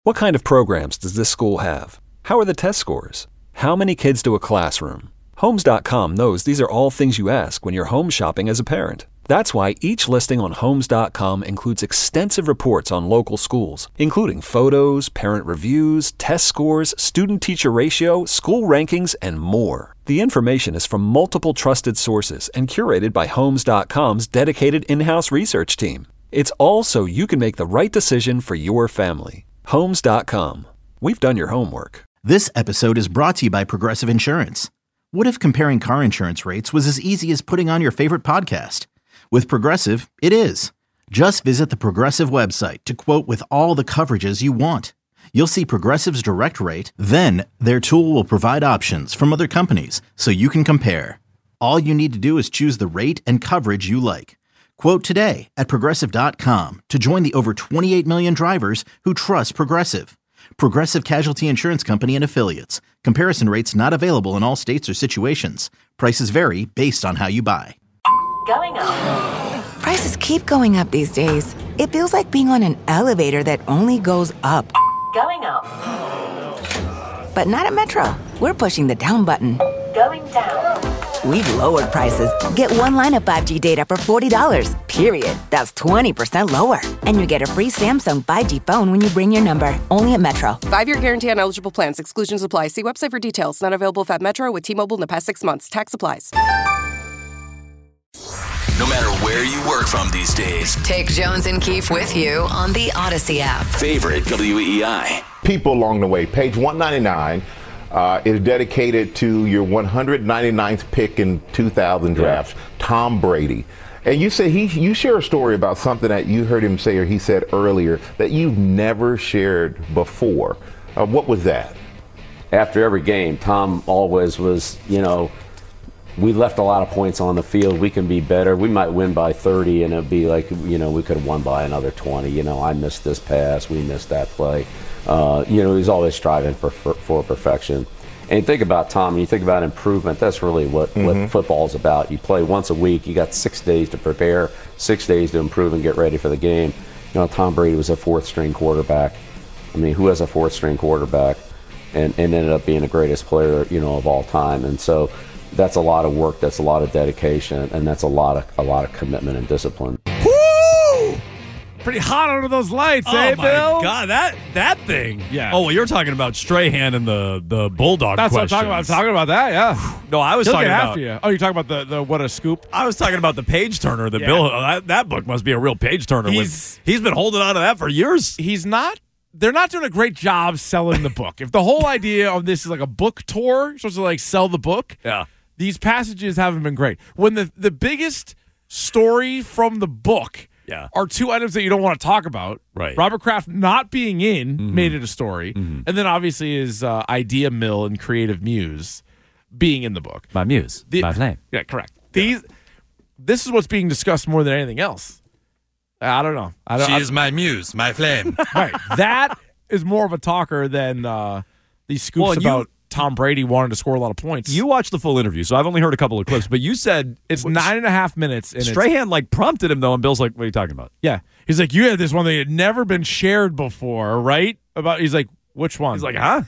What kind of programs does this school have? How are the test scores? How many kids to a classroom? Homes.com knows these are all things you ask when you're home shopping as a parent. That's why each listing on Homes.com includes extensive reports on local schools, including photos, parent reviews, test scores, student-teacher ratio, school rankings, and more. The information is from multiple trusted sources and curated by Homes.com's dedicated in-house research team. It's all so you can make the right decision for your family. Homes.com. We've done your homework. This episode is brought to you by Progressive Insurance. What if comparing car insurance rates was as easy as putting on your favorite podcast? With Progressive, it is. Just visit the Progressive website to quote with all the coverages you want. You'll see Progressive's direct rate, then their tool will provide options from other companies so you can compare. All you need to do is choose the rate and coverage you like. Quote today at Progressive.com to join the over 28 million drivers who trust Progressive. Progressive Casualty Insurance Company and Affiliates. Comparison rates not available in all states or situations. Prices vary based on how you buy. Going up. Prices keep going up these days. It feels like being on an elevator that only goes up. Going up. But not at Metro. We're pushing the down button. Going down. We've lowered prices. Get one line of 5G data for $40, period. That's 20% lower. And you get a free Samsung 5G phone when you bring your number. Only at Metro. 5-year guarantee on eligible plans. Exclusions apply. See website for details. Not available at Metro with T-Mobile in the past 6 months. Tax applies. No matter where you work from these days, take Jones and Keefe with you on the Odyssey app. Favorite WEEI. People along the way. Page 199 is dedicated to your 199th pick in 2000 drafts, Tom Brady. And you say you share a story about something that you heard him say or he said earlier that you've never shared before. What was that? After every game, Tom always was, we left a lot of points on the field. We can be better. We might win by 30, and it'd be like, we could have won by another 20. I missed this pass. We missed that play. He's always striving for perfection. And you think about Tom, you think about improvement, that's really what football is about. You play once a week. You got 6 days to prepare, 6 days to improve and get ready for the game. Tom Brady was a fourth-string quarterback. I mean, who has a fourth-string quarterback and ended up being the greatest player, of all time? And so that's a lot of work, that's a lot of dedication, and that's a lot of commitment and discipline. Woo! Pretty hot under those lights, oh Bill? Oh, my God, that thing. Yeah. Oh, well, you're talking about Strahan and the Bulldog That's questions. what I'm talking about. I'm talking about that, yeah. No, I was He'll talking get about... after you. Oh, you're talking about the What a Scoop? I was talking about the page-turner. Yeah. Bill, that book must be a real page-turner. He's been holding on to that for years. They're not doing a great job selling the book. If the whole idea of this is like a book tour, you're supposed to sell the book, these passages haven't been great. When the biggest story from the book are two items that you don't want to talk about. Right. Robert Kraft not being in made it a story. Mm-hmm. And then obviously his idea mill and creative muse being in the book. My muse. My flame. Yeah, correct. This is what's being discussed more than anything else. I don't know. She is my muse, my flame. Right. That is more of a talker than these scoops about Tom Brady wanting to score a lot of points. You watched the full interview, so I've only heard a couple of clips, but you said... It's 9.5 minutes. And Strahan prompted him, though, and Bill's like, what are you talking about? Yeah. He's like, you had this one that had never been shared before, right? He's like, which one? He's like, huh?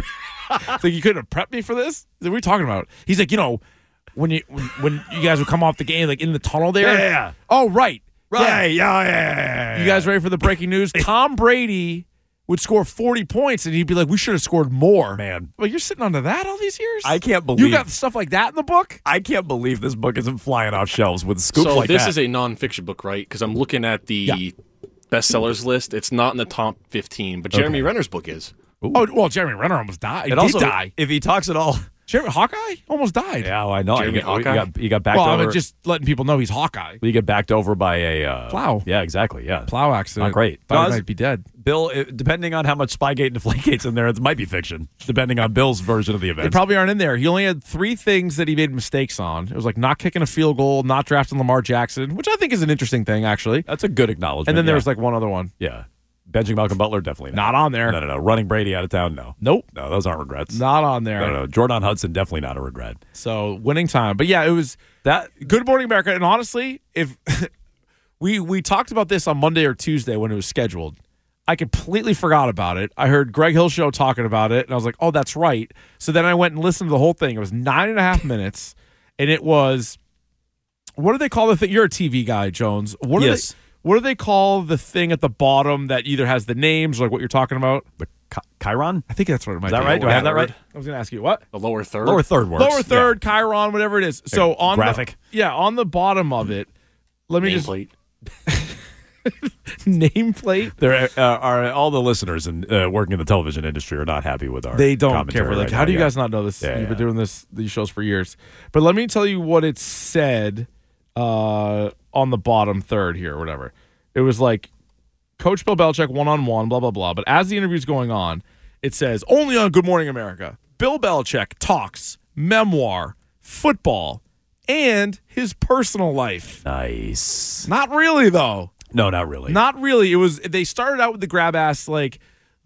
It's like, you couldn't have prepped me for this? What are you talking about? He's like, when you guys would come off the game, in the tunnel there? Yeah. Oh, right. Right. Yeah. You guys ready for the breaking news? Tom Brady would score 40 points, and he'd be like, we should have scored more. Man. Well, you're sitting under that all these years? I can't believe... You got stuff like that in the book? I can't believe this book isn't flying off shelves with scoops like that. So this is a nonfiction book, right? Because I'm looking at the bestsellers list. It's not in the top 15, but Jeremy Renner's book is. Ooh. Oh, well, Jeremy Renner almost died. He did die. If he talks at all... Hawkeye almost died. Yeah, well, I know. Jeremy Hawkeye? He got backed over. Well, I'm just letting people know he's Hawkeye. You get backed over by a... plow. Yeah, exactly, yeah. Plow accident. Not great. Thought he might be dead. Bill, depending on how much Spygate and Deflategate's in there, it might be fiction, depending on Bill's version of the event. They probably aren't in there. He only had 3 things that he made mistakes on. It was not kicking a field goal, not drafting Lamar Jackson, which I think is an interesting thing, actually. That's a good acknowledgement. And then there was one other one. Yeah. Benching Malcolm Butler, definitely not on there. No. Running Brady out of town, no. Nope. No, those aren't regrets. Not on there. No. Jordan Hudson, definitely not a regret. So, winning time. But yeah, it was that Good Morning America. And honestly, if we talked about this on Monday or Tuesday when it was scheduled, I completely forgot about it. I heard Greg Hill show talking about it, and I was like, oh, that's right. So then I went and listened to the whole thing. It was 9.5 minutes, and it was, what do they call the thing? You're a TV guy, Jones. What do they call the thing at the bottom that either has the names, like what you're talking about? The Chiron? I think that's what it might be. Is that right? Do I have that right? I was going to ask you, what? The lower third? Lower third works. Lower third, Chiron, whatever it is. So on graphic. on the bottom of it, let me Nameplate. Nameplate. There are all the listeners and working in the television industry are not happy with our. They don't commentary care. Like, right how now. do you guys not know this? Yeah, You've been doing these shows for years. But let me tell you what it said on the bottom third here, or whatever. It was like Coach Bill Belichick one-on-one, blah, blah, blah. But as the interview's going on, it says, only on Good Morning America, Bill Belichick talks memoir, football, and his personal life. Nice. Not really, though. No, not really. Not really. It was. They started out with the grab ass, like,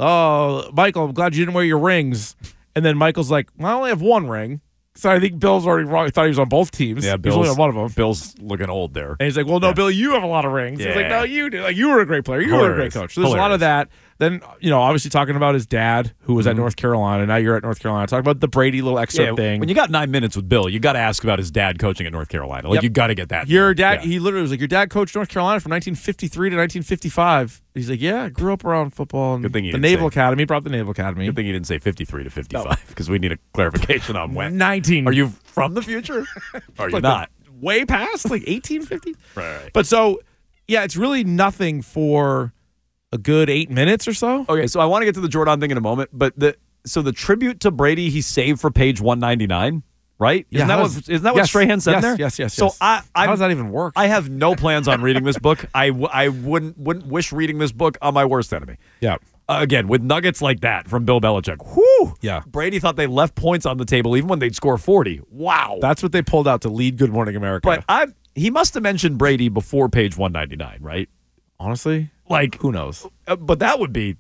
oh, Michael, I'm glad you didn't wear your rings. And then Michael's like, well, I only have one ring. So I think Bill's already wrong. I thought he was on both teams. Yeah, Bill's only on one of them. Bill's looking old there. And he's like, well, no, Bill, you have a lot of rings. He's like, no, you do. Like, you were a great player. You were a great coach. So there's a lot of that. Then, obviously talking about his dad, who was at North Carolina. Now you're at North Carolina. Talking about the Brady little excerpt thing. When you got 9 minutes with Bill, you got to ask about his dad coaching at North Carolina. Like, you got to get that. Your dad, he literally was like, your dad coached North Carolina from 1953 to 1955. He's like, yeah, I grew up around football. And Good thing he the didn't Naval say- Academy, brought the Naval Academy. Good thing he didn't say 53 to 55 because we need a clarification on when. 19. Are you from the future? Or are you Like not? Way past, like 1850? Right. But so, yeah, it's really nothing for a good 8 minutes or so. Okay, so I want to get to the Jordan thing in a moment, but the tribute to Brady he saved for page 199, right? Isn't that what Strahan said there? Yes. So how does that even work? I have no plans on reading this book. I wouldn't wish reading this book on my worst enemy. Yeah. Again, with nuggets like that from Bill Belichick. Whoo! Yeah. Brady thought they left points on the table even when they'd score 40. Wow. That's what they pulled out to lead Good Morning America. But he must have mentioned Brady before page 199, right? Honestly, like, who knows? But that would be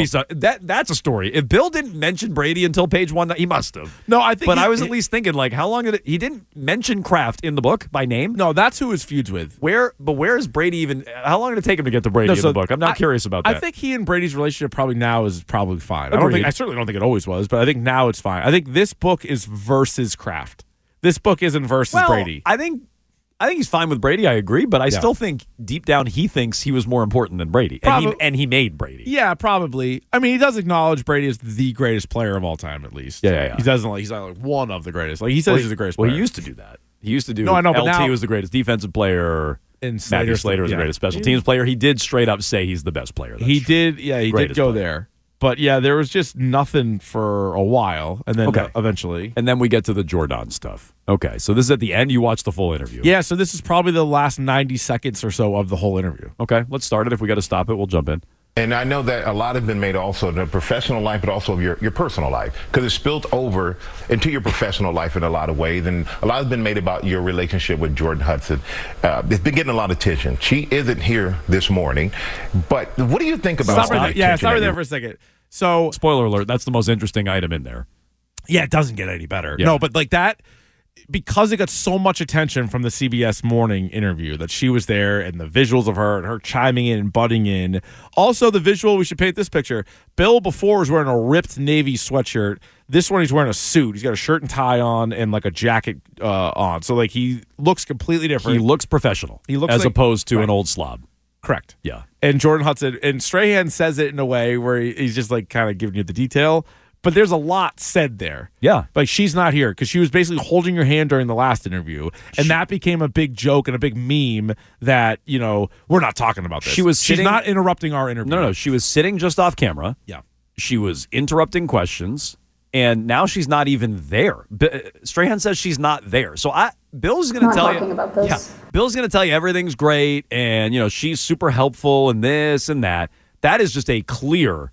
that's a story. If Bill didn't mention Brady until page 1, he must have. No, I think. But I was at least thinking, like, how long did he didn't mention Kraft in the book by name? No, that's who his feuds with. Where is Brady even? How long did it take him to get to Brady in the book? I'm not curious about that. I think he and Brady's relationship probably now is probably fine. I certainly don't think it always was, but I think now it's fine. I think this book is versus Kraft. This book isn't versus Brady. I think he's fine with Brady. I agree, but I still think deep down he thinks he was more important than Brady, and he made Brady. Yeah, probably. I mean, he does acknowledge Brady is the greatest player of all time, at least. Yeah. He doesn't he's not like one of the greatest. Like he says he's the greatest player. Well, he used to do that. He used to do. No, I know, but LT now, was the greatest defensive player. And Matthew Slater was the greatest special teams player. He did straight up say he's the best player. He did go there. But yeah, there was just nothing for a while, and then eventually. And then we get to the Jordan stuff. Okay, so this is at the end. You watch the full interview. Yeah, so this is probably the last 90 seconds or so of the whole interview. Okay, let's start it. If we got to stop it, we'll jump in. And I know that a lot have been made also in the professional life, but also of your personal life, because it's spilled over into your professional life in a lot of ways. And a lot has been made about your relationship with Jordan Hudson. It's been getting a lot of attention. She isn't here this morning, but what do you think about stop right there for a second. So, spoiler alert, that's the most interesting item in there. Yeah, it doesn't get any better. Yeah. No, but like that, because it got so much attention from the CBS Morning interview that she was there and the visuals of her and her chiming in and butting in. Also, the visual, we should paint this picture. Bill before was wearing a ripped Navy sweatshirt. This one, he's wearing a suit. He's got a shirt and tie on and like a jacket on. So like he looks completely different. He looks professional. He looks as opposed to an old slob. Correct. Yeah. And Jordan Hudson, and Strahan says it in a way where he's just like kind of giving you the detail, but there's a lot said there. Yeah. Like she's not here because she was basically holding your hand during the last interview, and that became a big joke and a big meme that, we're not talking about this. She's not interrupting our interview. No. She was sitting just off camera. Yeah. She was interrupting questions, and now she's not even there. Strahan says she's not there. So Bill's going to tell you. About this. Yeah, Bill's going to tell you everything's great, and she's super helpful and this and that. That is just a clear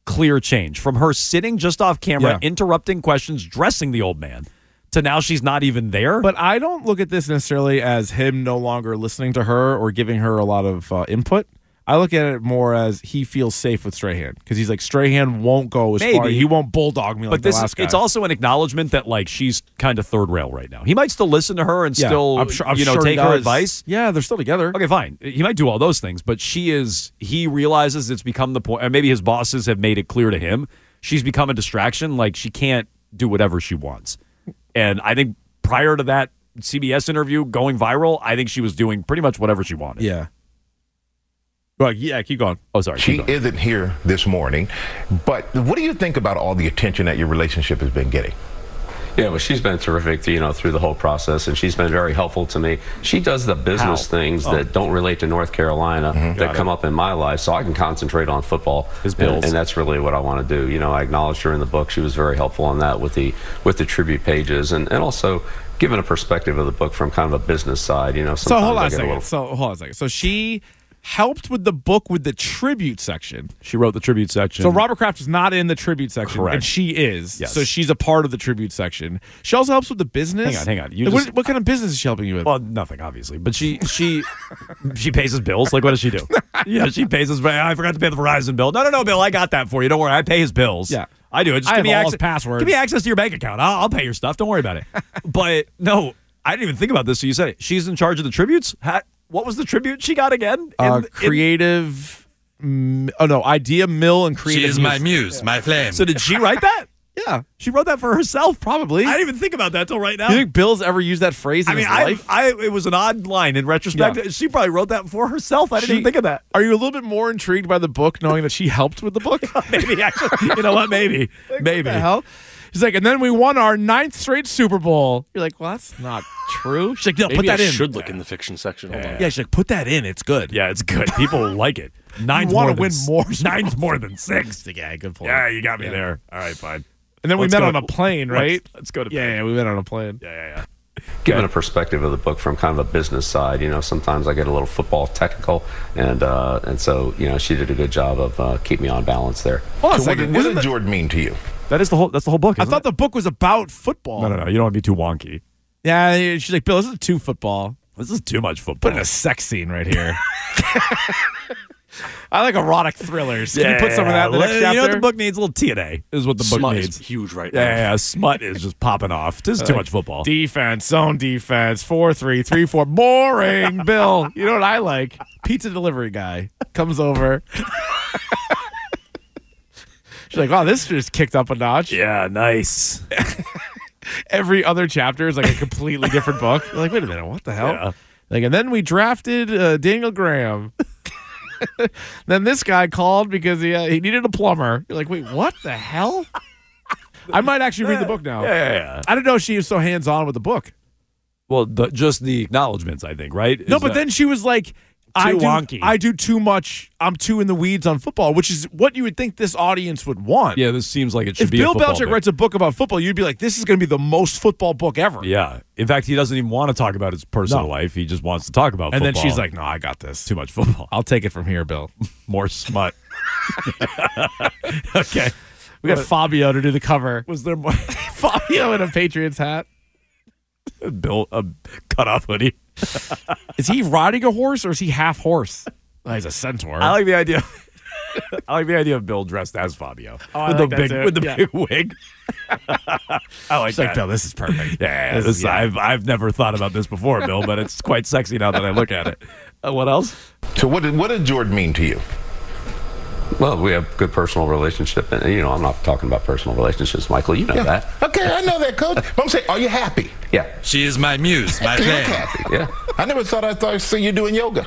change from her sitting just off camera, interrupting questions, dressing the old man, to now she's not even there. But I don't look at this necessarily as him no longer listening to her or giving her a lot of input. I look at it more as he feels safe with Strahan because he's like Strahan won't go as far. He won't bulldog me like the last guy. It's also an acknowledgement that like she's kind of third rail right now. He might still listen to her and still I'm sure take her advice. Yeah, they're still together. Okay, fine. He might do all those things, but he realizes it's become the point, and maybe his bosses have made it clear to him she's become a distraction. Like she can't do whatever she wants. And I think prior to that CBS interview going viral, I think she was doing pretty much whatever she wanted. Yeah. Well, yeah, keep going. Oh, sorry. She isn't here this morning, but what do you think about all the attention that your relationship has been getting? Yeah, well, she's been terrific, through the whole process, and she's been very helpful to me. She does the business things that don't relate to North Carolina that come up in my life, so I can concentrate on football. His bills. And that's really what I want to do. I acknowledged her in the book. She was very helpful on that with the tribute pages, and also giving a perspective of the book from kind of a business side. So hold on a second. So she helped with the book with the tribute section. She wrote the tribute section. So Robert Kraft is not in the tribute section, Correct. and she is. Yes. So she's a part of the tribute section. She also helps with the business. Hang on. What kind of business is she helping you with? Well, nothing, obviously. But she pays his bills. Like, what does she do? Yeah, she pays his. I forgot to pay the Verizon bill. No, Bill, I got that for you. Don't worry. I pay his bills. Yeah. I do it. Just I give me have all access. his passwords. Give me access to your bank account. I'll pay your stuff. Don't worry about it. But no, I didn't even think about this. So you said it. She's in charge of the tributes. What was the tribute she got again? Creative. Idea Mill and Creative. She is my muse, my flame. So did she write that? Yeah. She wrote that for herself. Probably. I didn't even think about that till right now. You think Bill's ever used that phrase in his life? It was an odd line in retrospect. Yeah. She probably wrote that for herself. I didn't even think of that. Are you a little bit more intrigued by the book knowing that she helped with the book? Maybe, actually. You know what? Maybe. What the hell? He's like, and then we won our 9th straight Super Bowl. You're like, well, that's not true. She's like, no, Maybe put that I in. should look in the fiction section. Hold on. Yeah, she's like, put that in. It's good. Yeah, it's good. People like it. Nine's You want more to win than more. 9's more than 6. Yeah, good point. Yeah, you got me there. All right, fine. And then Let's we met go on a plane, right? Let's go to Yeah, we met on a plane. Yeah. Giving a perspective of the book from kind of a business side. Sometimes I get a little football technical, and so she did a good job of keeping me on balance there. Hold on a So second. what did Jordan mean to you? That's the whole book. I thought the book was about football. No. You don't want to be too wonky. Yeah, she's like, Bill, this is too football. This is too much football. Put in a sex scene right here. I like erotic thrillers. Can you put some of that in the next chapter? You know what the book needs? A little TNA is what the book Smut needs. is huge right now. Yeah, smut is just popping off. This is too much football. Defense, zone defense, 4-3, 3-4. Boring, Bill. You know what I like? Pizza delivery guy comes over. She's like, wow, this just kicked up a notch. Yeah, nice. Every other chapter is like a completely different book. You're like, wait a minute, what the hell? Yeah. Like, and then we drafted Daniel Graham. Then this guy called because he needed a plumber. You're like, wait, what the hell? I might actually read the book now. Yeah. I didn't know she was so hands-on with the book. Well, just the acknowledgments, I think, right? No, but then she was like, wonky. I do too much. I'm too in the weeds on football, which is what you would think this audience would want. Yeah, this seems like it should if be Bill a football Belichick book. writes a book about football, you'd be like, this is going to be the most football book ever. Yeah. In fact, he doesn't even want to talk about his personal life. He just wants to talk about and football. then she's like, no, I got this. Too much football. I'll take it from here, Bill. More smut. Okay. We got Fabio to do the cover. Was there more? Fabio in a Patriots hat. Bill, a cut-off hoodie. Is he riding a horse or is he half horse? Oh, he's a centaur. I like the idea. I like the idea of Bill dressed as Fabio I with like the that big too. with the Yeah. big wig. I like She's that. like, Bill, this is perfect. Yeah, I've never thought about this before, Bill, but it's quite sexy now that I look at it. What else? So what did Jordan mean to you? Well, we have a good personal relationship, and I'm not talking about personal relationships, Michael. You know that. Okay, I know that, Coach. But I'm saying, are you happy? Yeah. She is my muse, my You look flame. happy. Yeah. I never thought I'd see you doing yoga.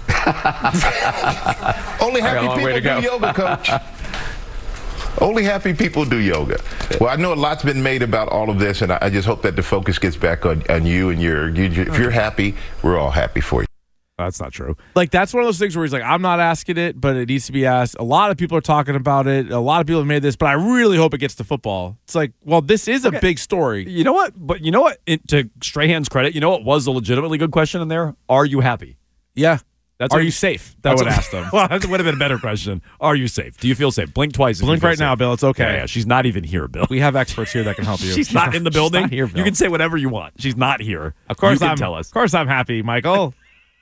Only I got a happy long way people to do go. yoga, Coach. Only happy people do yoga. Well, I know a lot's been made about all of this, and I just hope that the focus gets back on you and if you're happy, we're all happy for you. That's not true. Like, that's one of those things where he's like, I'm not asking it, but it needs to be asked. A lot of people are talking about it. A lot of people have made this, but I really hope it gets to football. It's like, well, this is a big story. You know what? But you know what? To Strahan's credit, you know what was a legitimately good question in there? Are you happy? Yeah. That's Are what- you safe? I That's would what- ask them. Well, that would have been a better question. Are you safe? Do you feel safe? Blink twice. if you Blink feel right now, safe. Bill. It's okay. Yeah, she's not even here, Bill. We have experts here that can help you. She's not in the building. She's not here, Bill. You can say whatever you want. She's not here. Of course, you can tell us. Of course, I'm happy, Michael.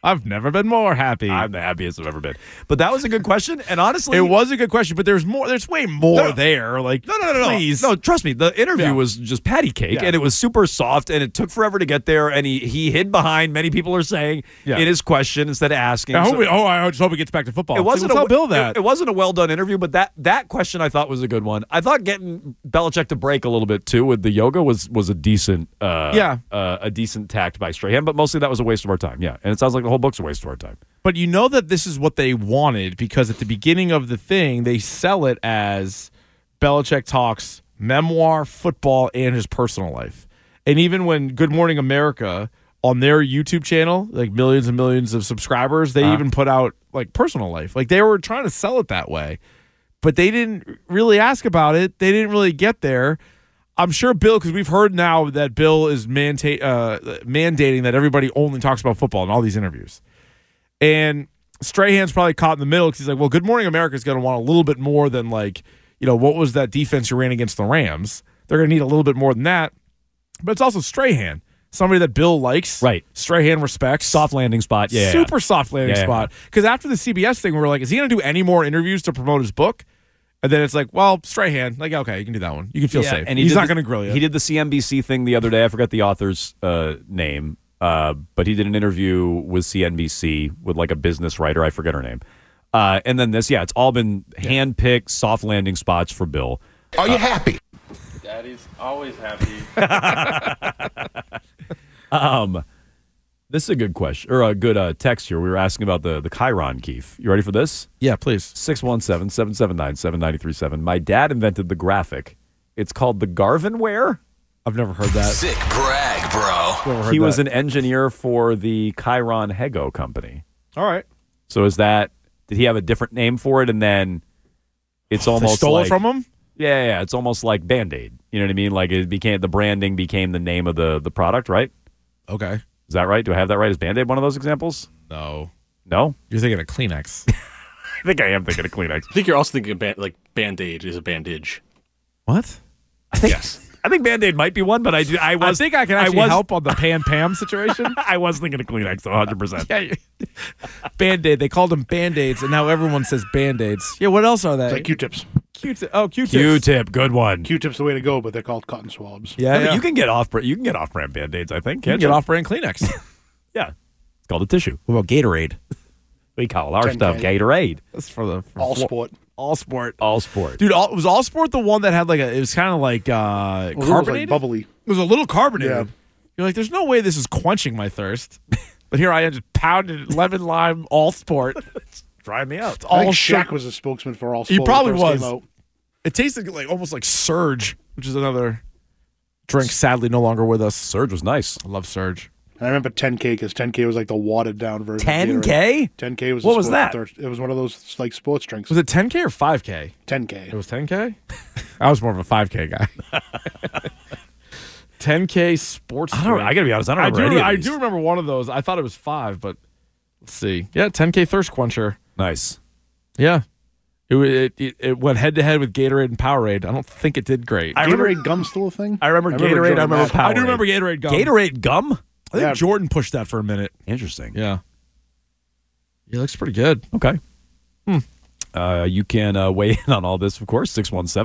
I've never been more happy. I'm the happiest I've ever been. But that was a good question, and honestly, it was a good question. But there's more. There's way more there. Like, no. Please. No, trust me. The interview was just patty cake, and it was super soft, and it took forever to get there. And he hid behind. Many people are saying in his question instead of asking. I just hope he gets back to football. It wasn't tell Bill that. It wasn't a well done interview, but that question I thought was a good one. I thought getting Belichick to break a little bit too with the yoga was a decent a decent tact by Strahan, but mostly that was a waste of our time. Yeah, and it sounds like the whole book's a waste of our time. But you know that this is what they wanted because at the beginning of the thing, they sell it as Belichick talks memoir, football, and his personal life. And even when Good Morning America on their YouTube channel, like millions and millions of subscribers, they even put out like personal life. Like they were trying to sell it that way, but they didn't really ask about it. They didn't really get there. I'm sure Bill, because we've heard now that Bill is mandating that everybody only talks about football in all these interviews. And Strahan's probably caught in the middle because he's like, well, Good Morning America is going to want a little bit more than like, what was that defense you ran against the Rams? They're going to need a little bit more than that. But it's also Strahan, somebody that Bill likes. Right. Strahan respects. Soft landing spot. Yeah. Super soft landing spot. Because after the CBS thing, we were like, is he going to do any more interviews to promote his book? And then it's like, well, Strahan, like, okay, you can do that one. You can feel safe. And he's not going to grill you. He did the CNBC thing the other day. I forgot the author's name. But he did an interview with CNBC with like a business writer. I forget her name. And then this, it's all been hand-picked soft landing spots for Bill. Are you happy? Daddy's always happy. This is a good question, or a good text here. We were asking about the Chiron, Keith. You ready for this? Yeah, please. 617-779-7937. My dad invented the graphic. It's called the Garvinware. I've never heard that. Sick brag, bro. He was an engineer for the Chiron Hego company. All right. So did he have a different name for it? And then it's almost they stole like, it from him? Yeah. It's almost like Band-Aid. You know what I mean? Like the branding became the name of the product, right? Okay. Is that right? Do I have that right? Is Band-Aid one of those examples? No. No? You're thinking of Kleenex. I think I am thinking of Kleenex. I think you're also thinking of Band-Aid is a bandage. What? Yes. I think Band-Aid might be one, but I think I can actually help on the Pam situation. I was thinking of Kleenex, 100%. Yeah. Band-Aid. They called them Band-Aids, and now everyone says Band-Aids. Yeah, what else are they? It's like Q-tips. Q-tips. Q-tip, good one. Q-tips the way to go, but they're called cotton swabs. Yeah. You can get off-brand Band-Aids, I think. You can get off-brand Kleenex. Yeah. It's called a tissue. What about Gatorade? We call our stuff Gatorade. That's for All Sport. All Sport. All Sport. Dude, was All Sport the one that had it was kind of like carbonated? It was like bubbly. It was a little carbonated. Yeah. You're like, there's no way this is quenching my thirst. But here I am just pounded lemon lime All Sport. It's drying me out. I think Shaq was a spokesman for All Sport. He probably when it first was. came out. It tasted almost like Surge, which is another drink sadly no longer with us. Surge was nice. I love Surge. And I remember 10K because 10K was like the watered down version. 10K? 10K was what was that? It was one of those sports drinks. Was it 10K or 5K? 10K. It was 10K? I was more of a 5K guy. 10K sports drink. I gotta be honest, I don't remember any of I these. do remember one of those. I thought it was 5, but let's see. Yeah, 10K thirst quencher. Nice. Yeah. It went head to head with Gatorade and Powerade. I don't think it did great. Gatorade gum still a thing? I remember Gatorade. I remember Powerade. I do remember Gatorade gum. Gatorade gum? I think Jordan pushed that for a minute. Interesting. Yeah. Yeah, looks pretty good. Okay. You can weigh in on all this, of course,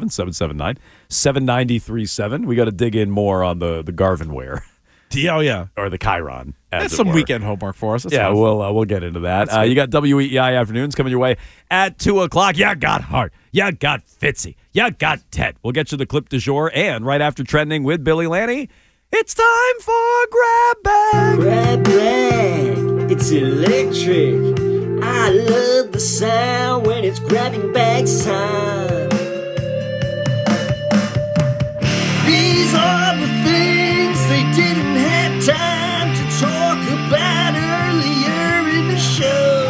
617-779-7937. We got to dig in more on the Garvinware. Oh, yeah. Or the Chiron. That's some weekend homework for us. That's yeah, fun. we'll get into that. You got WEEI afternoons coming your way at 2 o'clock. You got Hart. You got Fitzy. You got Ted. We'll get you the clip du jour. And right after Trending with Billy Lanny, it's time for Grab Bag. Grab Bag. It's electric. I love the sound when it's grabbing bags time. These are the things they didn't have time to talk about earlier in the show.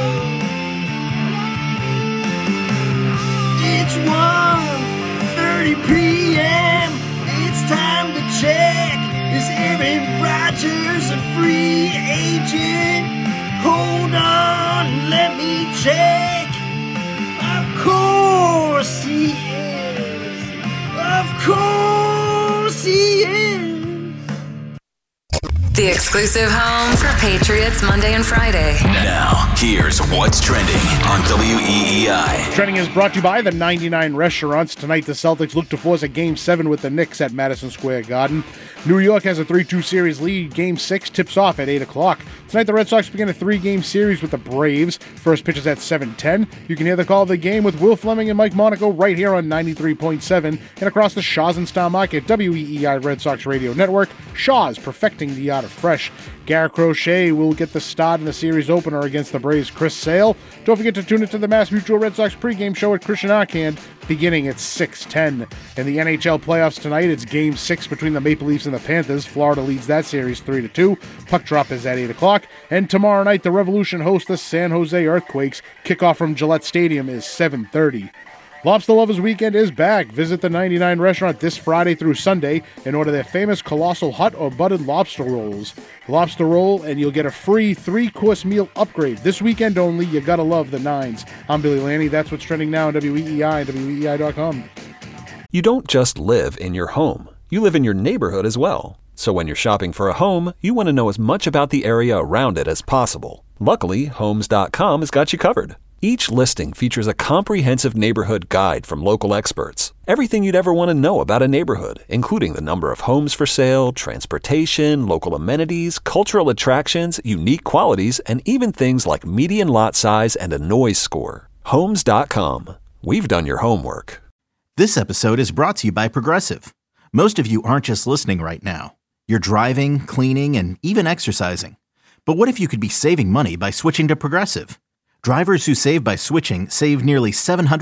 It's 1:30 p.m. It's time to check. Is Aaron Rodgers a free agent? Hold on, let me check. Of course he is. Of course he is. the exclusive home for Patriots Monday and Friday. Now, here's what's trending on WEEI. Trending is brought to you by the 99 Restaurants. Tonight, the Celtics look to force a Game 7 with the Knicks at Madison Square Garden. New York has a 3-2 series lead. Game 6 tips off at 8 o'clock. Tonight, the Red Sox begin a 3-game series with the Braves. First pitch is at 7:10. You can hear the call of the game with Will Fleming and Mike Monaco right here on 93.7 and across the Shaw's and Star Market, WEEI Red Sox Radio Network. Shaw's, perfecting the art of fresh. Garrett Crochet will get the start in the series opener against the Braves' Chris Sale. Don't forget to tune into the Mass Mutual Red Sox pregame show at Christian Arcand beginning at 6:10. In the NHL playoffs tonight, it's Game 6 between the Maple Leafs and the Panthers. Florida leads that series 3-2. Puck drop is at 8 o'clock. And tomorrow night, the Revolution host the San Jose Earthquakes. Kickoff from Gillette Stadium is 7:30. Lobster Lovers Weekend is back. Visit the 99 Restaurant this Friday through Sunday and order their famous Colossal Hut or Buttered Lobster Rolls. Lobster roll, and you'll get a free 3-course meal upgrade. This weekend only, you gotta love the Nines. I'm Billy Lanny. That's what's trending now on WEEI and WEEI.com. You don't just live in your home. You live in your neighborhood as well. So when you're shopping for a home, you want to know as much about the area around it as possible. Luckily, Homes.com has got you covered. Each listing features a comprehensive neighborhood guide from local experts. Everything you'd ever want to know about a neighborhood, including the number of homes for sale, transportation, local amenities, cultural attractions, unique qualities, and even things like median lot size and a noise score. Homes.com. We've done your homework. This episode is brought to you by Progressive. Most of you aren't just listening right now. You're driving, cleaning, and even exercising. But what if you could be saving money by switching to Progressive? Drivers who save by switching save nearly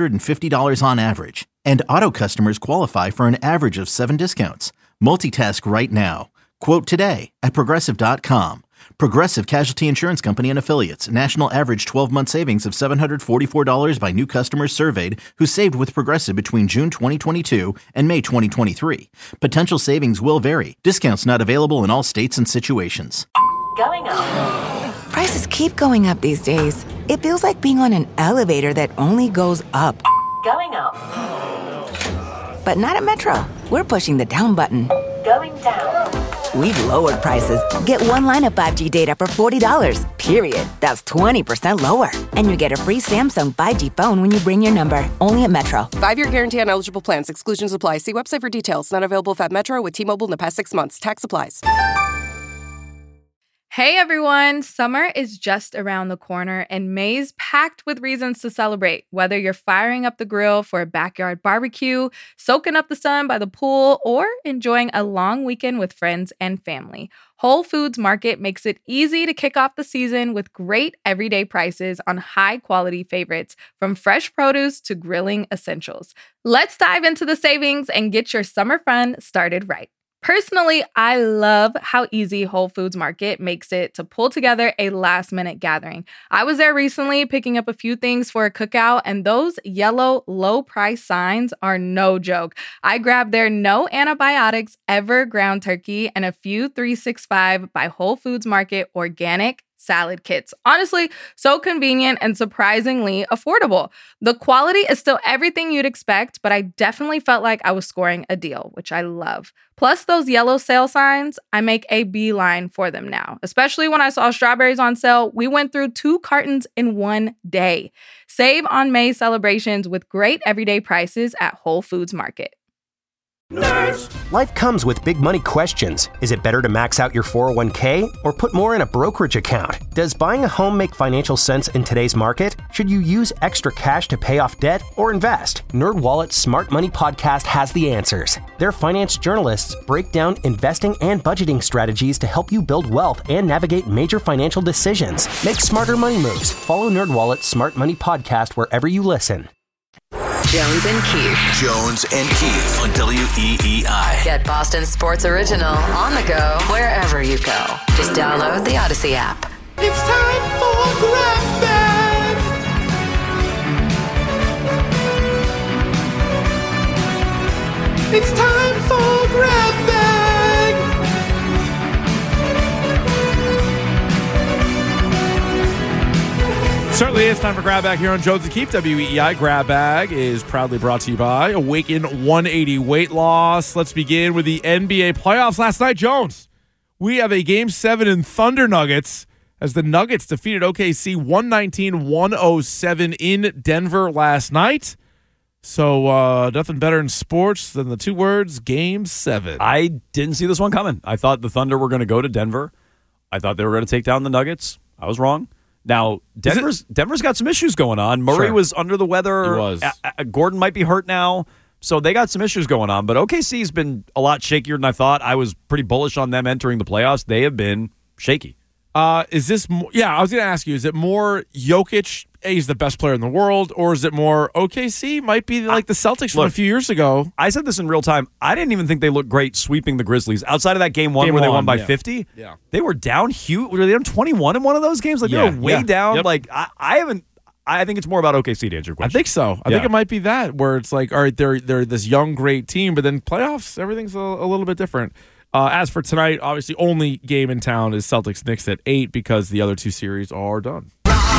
$750 on average, and auto customers qualify for an average of 7 discounts. Multitask right now. Quote today at Progressive.com. Progressive Casualty Insurance Company and Affiliates. National average 12-month savings of $744 by new customers surveyed who saved with Progressive between June 2022 and May 2023. Potential savings will vary. Discounts not available in all states and situations. Going up. Prices keep going up these days. It feels like being on an elevator that only goes up. Going up. But not at Metro. We're pushing the down button. Going down. We've lowered prices. Get one line of 5G data for $40, period. That's 20% lower. And you get a free Samsung 5G phone when you bring your number. Only at Metro. 5-year guarantee on eligible plans. Exclusions apply. See website for details. Not available at Metro with T-Mobile in the past 6 months. Tax applies. Hey everyone, summer is just around the corner and May's packed with reasons to celebrate. Whether you're firing up the grill for a backyard barbecue, soaking up the sun by the pool, or enjoying a long weekend with friends and family, Whole Foods Market makes it easy to kick off the season with great everyday prices on high-quality favorites, from fresh produce to grilling essentials. Let's dive into the savings and get your summer fun started right. Personally, I love how easy Whole Foods Market makes it to pull together a last-minute gathering. I was there recently picking up a few things for a cookout, and those yellow low-price signs are no joke. I grabbed their no antibiotics ever ground turkey and a few 365 by Whole Foods Market organic salad kits. Honestly, so convenient and surprisingly affordable. The quality is still everything you'd expect, but I definitely felt like I was scoring a deal, which I love. Plus those yellow sale signs, I make a beeline for them now. Especially when I saw strawberries on sale, we went through 2 cartons in one day. Save on May celebrations with great everyday prices at Whole Foods Market. Nerds. Life comes with big money questions. Is it better to max out your 401k or put more in a brokerage account? Does buying a home make financial sense in today's market? Should you use extra cash to pay off debt or invest? NerdWallet's Smart Money Podcast has the answers. Their finance journalists break down investing and budgeting strategies to help you build wealth and navigate major financial decisions. Make smarter money moves. Follow NerdWallet's Smart Money Podcast wherever you listen. Jones and Keefe. Jones and Keefe on WEEI. Get Boston Sports Original on the go wherever you go. Just download the Odyssey app. It's time for Grab Bag. It's time for Grab Bag. Certainly it's time for Grab Bag here on Jones and Keefe. WEEI Grab Bag is proudly brought to you by Awaken 180 Weight Loss. Let's begin with the NBA playoffs last night. Jones, We have a Game 7 in Thunder Nuggets as the Nuggets defeated OKC 119-107 in Denver last night. So nothing better in sports than the two words, Game 7. I didn't see this one coming. I thought the Thunder were going to go to Denver. I thought they were going to take down the Nuggets. I was wrong. Now, Denver's got some issues going on. Murray was under the weather. He was. Gordon might be hurt now. So they got some issues going on. But OKC's been a lot shakier than I thought. I was pretty bullish on them entering the playoffs. They have been shaky. Is this more, I was going to ask you, is it more Jokic, he's the best player in the world, or is it more OKC might be like the Celtics from a few years ago? I said this in real time. I didn't even think they looked great sweeping the Grizzlies. Outside of that game one where they won by 50, they were down huge. Were they down 21 in one of those games? Like they were way down. Yep. Like I think it's more about OKC to answer your question. I think so. I think it might be that where it's like, all right, they're this young, great team, but then playoffs, everything's a little bit different. As for tonight, obviously, only game in town is Celtics-Knicks at 8 because the other two series are done.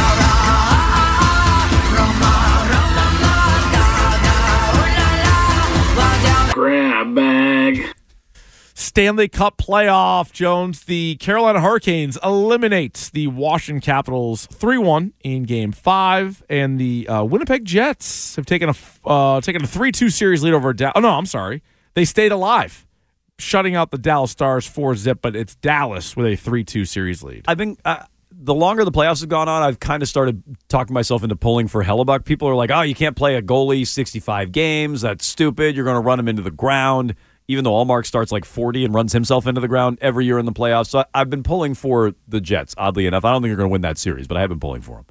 Grab bag. Stanley Cup playoff, Jones. The Carolina Hurricanes eliminate the Washington Capitals 3-1 in Game 5, and the Winnipeg Jets have taken a 3-2 series lead over Dallas. Oh, no, I'm sorry. They stayed alive, shutting out the Dallas Stars 4-0, but it's Dallas with a 3-2 series lead. I think the longer the playoffs have gone on, I've kind of started talking myself into pulling for Hellebuck. People are like, oh, you can't play a goalie 65 games. That's stupid. You're going to run him into the ground. Even though Allmark starts like 40 and runs himself into the ground every year in the playoffs. So I've been pulling for the Jets, oddly enough. I don't think they're going to win that series, but I have been pulling for them.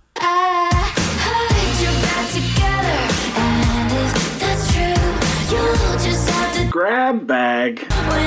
Grab bag.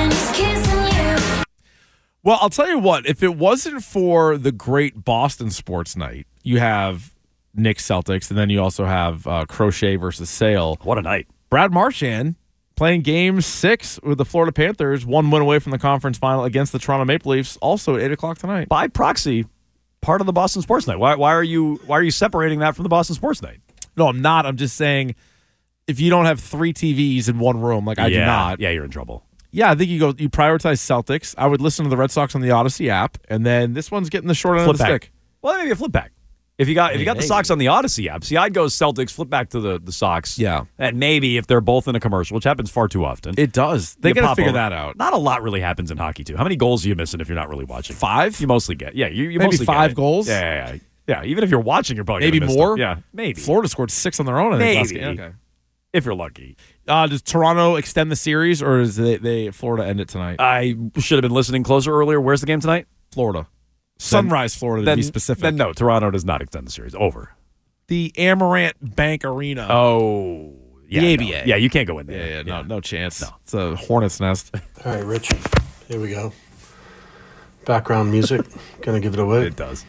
Well, I'll tell you what. If it wasn't for the great Boston sports night, you have Knicks Celtics, and then you also have Crochet versus Sale. What a night. Brad Marchand playing Game 6 with the Florida Panthers, 1 win away from the conference final against the Toronto Maple Leafs, also at 8 o'clock tonight. By proxy, part of the Boston sports night. Why are you separating that from the Boston sports night? No, I'm not. I'm just saying if you don't have 3 TVs in one room, like I do not. Yeah, you're in trouble. Yeah, I think you prioritize Celtics. I would listen to the Red Sox on the Odyssey app, and then this one's getting the short end of the stick. Well, maybe a flip back. If you got the Sox on the Odyssey app, see, I'd go Celtics, flip back to the Sox. Yeah. And maybe if they're both in a commercial, which happens far too often. It does. They got to figure that out. Not a lot really happens in hockey, too. How many goals are you missing if you're not really watching? 5? You mostly get. Yeah, you maybe mostly 5 get goals? Yeah. Even if you're watching, you're probably maybe gonna miss more. Them. Yeah, maybe. Florida scored 6 on their own. I think, last game. Okay. If you're lucky. Does Toronto extend the series, or does Florida end it tonight? I should have been listening closer earlier. Where's the game tonight? Florida. Sunrise, Florida, to be specific. Then no, Toronto does not extend the series. Over. The Amarant Bank Arena. Oh. Yeah, the ABA. No. Yeah, you can't go in there. Yeah, no chance. No. It's a hornet's nest. All right, Rich. Here we go. Background music. Gonna give it away. It does.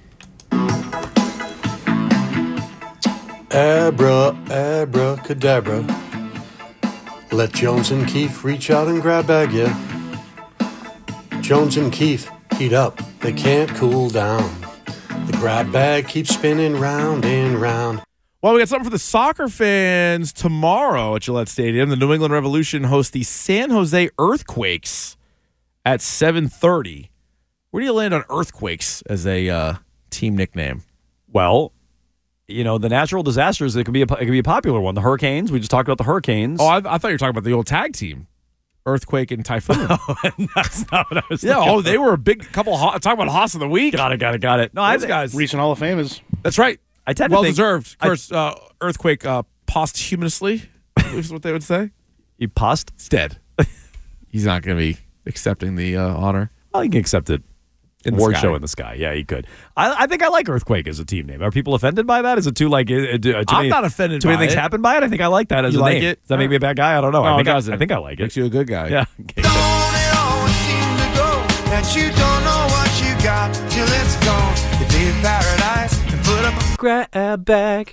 Abracadabra. Let Jones and Keefe reach out and grab bag ya. Jones and Keefe heat up. They can't cool down. The grab bag keeps spinning round and round. Well, we got something for the soccer fans tomorrow at Gillette Stadium. The New England Revolution hosts the San Jose Earthquakes at 7:30. Where do you land on Earthquakes as a team nickname? Well, the natural disasters, it could be a popular one. The Hurricanes, we just talked about the Hurricanes. Oh, I thought you were talking about the old tag team. Earthquake and Typhoon. That's not what I was thinking. Yeah, they were a big couple. Talking about Haas of the week. Got it. No, those guys. Recent Hall of Famers. That's right. I tend to well think, deserved. Of course, Earthquake posthumously is what they would say. He post? He's dead. He's not going to be accepting the honor. Well, he can accept it. Award show in the sky. Yeah, he could. I think I like Earthquake as a team name. Are people offended by that? Is it too like? I'm not offended. Too many things happen by it. I think I like that as a name. It? Does that make me a bad guy? I don't know. No, I think I like it. Makes you a good guy. Yeah. Don't it always seem to go that you don't know what you got till it's gone? You leave paradise and put up a grab bag.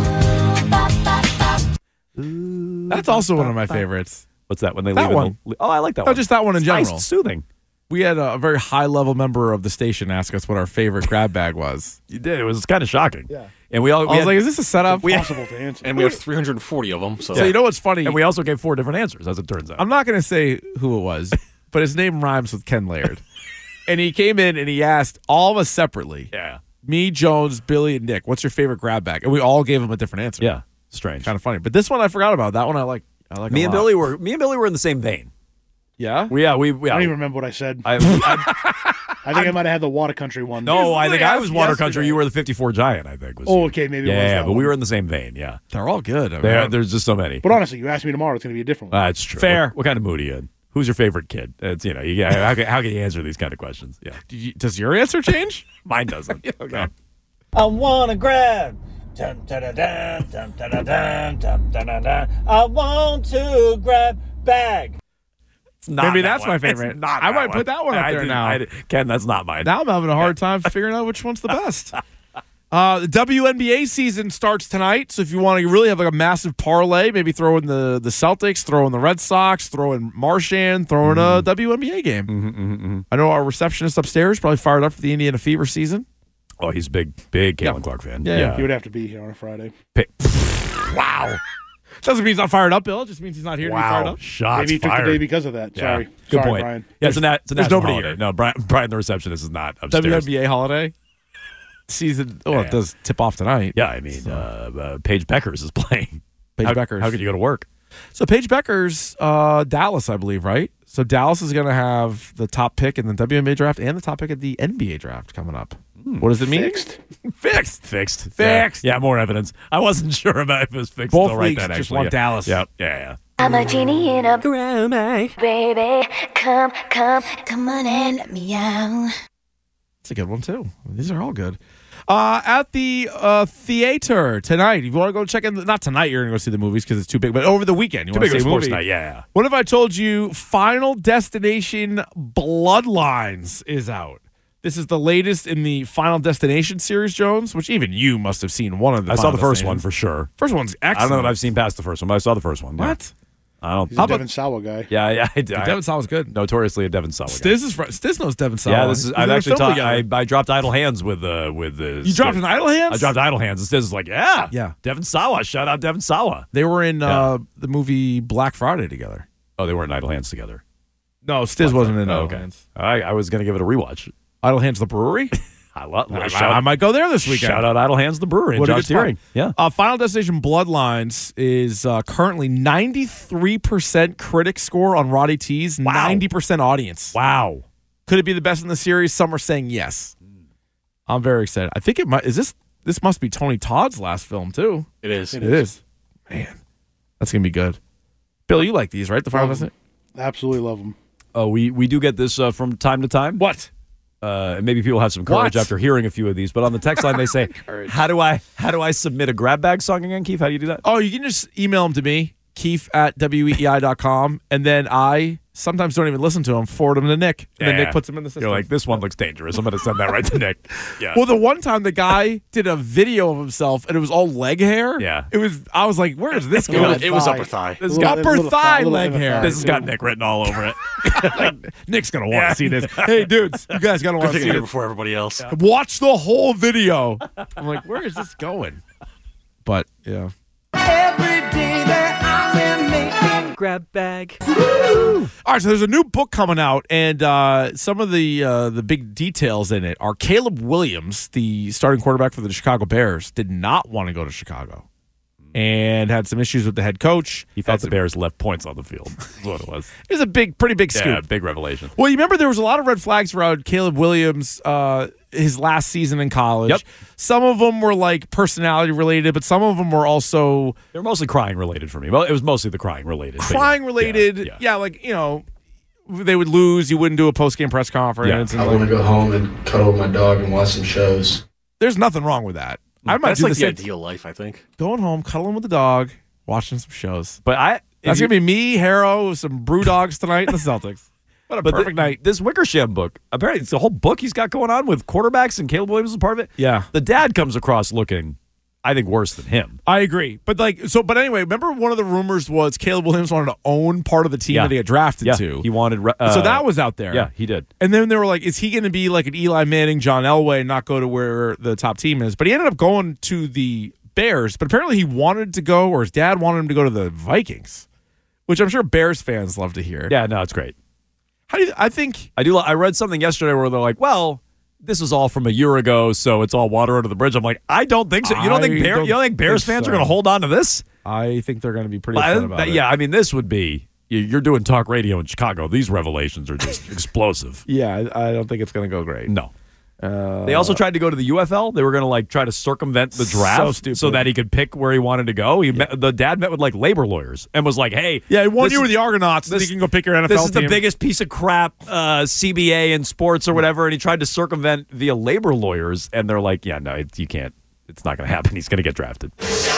That's also one of my favorites. What's that? When they that leave one? Oh, I like that one. No, just that one in general. Nice, soothing. We had a very high-level member of the station ask us what our favorite grab bag was. You did. It was kind of shocking. Yeah. And I was like, is this a setup? Impossible to answer. And we have 340 of them. So you know what's funny? And we also gave 4 different answers, as it turns out. I'm not going to say who it was, but his name rhymes with Ken Laird. And he came in and he asked all of us separately. Yeah. Me, Jones, Billy, and Nick, what's your favorite grab bag? And we all gave him a different answer. Yeah. Strange. Kind of funny. But this one I forgot about. That one I like. Me and Billy were in the same vein. Yeah? We I don't even remember what I said. I think I might have had the Water Country one. No, I think I was Water Country. You were the 54 Giant, I think. Okay, maybe it was that but we one. were in the same vein, yeah. They're all good. There's just so many. But honestly, you ask me tomorrow, it's going to be a different one. That's true. Fair. What kind of mood are you in? Who's your favorite kid? It's, how can you answer these kind of questions? Yeah. Does your answer change? Mine doesn't. Okay. I want to grab. Dun, dun, dun, dun, dun, dun, dun, dun, dun, dun, dun. I want to grab bag. Maybe that's my favorite. I might put that one up there now. Ken, that's not mine. Now I'm having a hard time figuring out which one's the best. The WNBA season starts tonight, so if you want to really have like a massive parlay, maybe throw in the Celtics, throw in the Red Sox, throw in Marchand, throw in a WNBA game. I know our receptionist upstairs probably fired up for the Indiana Fever season. Oh, he's a big Caitlin Clark fan. Yeah, he would have to be here on a Friday. Wow. Doesn't mean he's not fired up, Bill. It just means he's not here to be fired up. Shots Maybe he took fired. the day because of that. Yeah. Sorry. Good Sorry, point. Brian. Yeah, it's a There's national nobody holiday. here. No, Brian, the receptionist, is not upstairs. WNBA holiday season. Oh, it does tip off tonight. Yeah, I mean, Paige Beckers is playing. Paige Beckers. How could you go to work? So Paige Beckers, Dallas, I believe, right? So Dallas is going to have the top pick in the WNBA draft and the top pick at the NBA draft coming up. What does it mean? Fixed. Fixed. Yeah, more evidence. I wasn't sure about if it was fixed. Both until right leagues then, just actually. want Yeah. Dallas. Yeah. I'm a genie in a grab bag. Baby, come on and let me out. It's a good one, too. These are all good. At the theater tonight, if you want to go check in, not tonight, you're going to go see the movies because it's too big, but over the weekend, you Too want big to of see a a sports movie. night, yeah. What if I told you Final Destination Bloodlines is out? This is the latest in the Final Destination series, Jones, which even you must have seen one of the I saw Final the first one Destinations. for sure. First one's excellent. I don't know that I've seen past the first one, but I saw the first one. Yeah. What? I don't. He's a Devon Sawa guy. Yeah, I did. Devon Sawa's good. Notoriously a Devon Sawa guy. Stiz knows Devon Sawa. Yeah, this is. He's I've in a actually film taught. together. I dropped Idle Hands with the. You dropped an Idle Hands? I dropped Idle Hands. And Stiz is like, yeah, Yeah. Devon Sawa. Shout out Devon Sawa. They were in the movie Black Friday together. Oh, they weren't Idle Hands together. No, Stiz wasn't in Idle okay. Hands. I was gonna give it a rewatch. Idle Hands, the brewery? I might go there this weekend. Shout out Idle Hands, the brewery. And What a Josh good spot. Deering. Yeah. Final Destination Bloodlines is currently 93% critic score on Roddy T's, 90% audience. Wow. Could it be the best in the series? Some are saying yes. I'm very excited. I think it might. This must be Tony Todd's last film too. It is. It is. Man, that's gonna be good. Bill, you like these, right? The Final Destination. Absolutely love them. Oh, we do get this from time to time. What? Maybe people have some courage after hearing a few of these, but on the text line they say, "How do I submit a grab bag song again, Keith? How do you do that?" Oh, you can just email them to me, Keith@weei.com, and then I sometimes don't even listen to them. Forward them to Nick, and then Nick puts them in the system. You're like, this one looks dangerous. I'm going to send that right to Nick. Yeah. Well, the one time the guy did a video of himself and it was all leg hair. Yeah. I was like, where is this going? It was upper thigh. This upper thigh leg hair. This has got Nick written all over it. Like, Nick's gonna want to see this. Hey, dudes, you guys gotta want to see here it before everybody else. Watch the whole video. I'm like, where is this going? But yeah. Every day that I'm making grab bag. All right, so there's a new book coming out, and some of the big details in it are Caleb Williams, the starting quarterback for the Chicago Bears, did not want to go to Chicago and had some issues with the head coach. He thought the Bears left points on the field. That's what it was. It was a pretty big scoop. Yeah, big revelation. Well, you remember there was a lot of red flags around Caleb Williams his last season in college. Yep. Some of them were like personality related, but some of them were also They're mostly crying related for me. Well, it was mostly the crying related. crying related. Yeah, like, you know, they would lose. You wouldn't do a post-game press conference. I And want to go home and cuddle with my dog and watch some shows. there's nothing wrong with that. I might That's do like the the same. ideal life, I think. Going home, cuddling with the dog, watching some shows. But that's gonna be me, Harrow, some brew dogs tonight in the Celtics. What a perfect night. This Wickersham book, apparently it's a whole book he's got going on with quarterbacks, and Caleb Williams is part of it. Yeah. The dad comes across looking, I think, worse than him. I agree. But anyway, remember one of the rumors was Caleb Williams wanted to own part of the team that he got drafted to. He wanted so that was out there. Yeah, he did. And then they were like, is he going to be like an Eli Manning, John Elway, and not go to where the top team is? But he ended up going to the Bears. But apparently he wanted to go, or his dad wanted him to go to the Vikings, which I'm sure Bears fans love to hear. Yeah, no, it's great. I read something yesterday where they're like, well, this is all from a year ago, so it's all water under the bridge. I'm like, I don't think so. You don't think Bears fans are going to hold on to this? I think they're going to be pretty upset about it. Yeah, I mean, this would be. You're doing talk radio in Chicago. These revelations are just explosive. Yeah, I don't think it's going to go great. No. They also tried to go to the UFL. They were going to try to circumvent the draft so that he could pick where he wanted to go. The dad met with labor lawyers and was like, "Hey, yeah, 1 year with the Argonauts, you can go pick your NFL team. This is the biggest piece of crap CBA in sports or whatever." And he tried to circumvent via labor lawyers, and they're like, "Yeah, no, you can't. It's not going to happen. He's going to get drafted."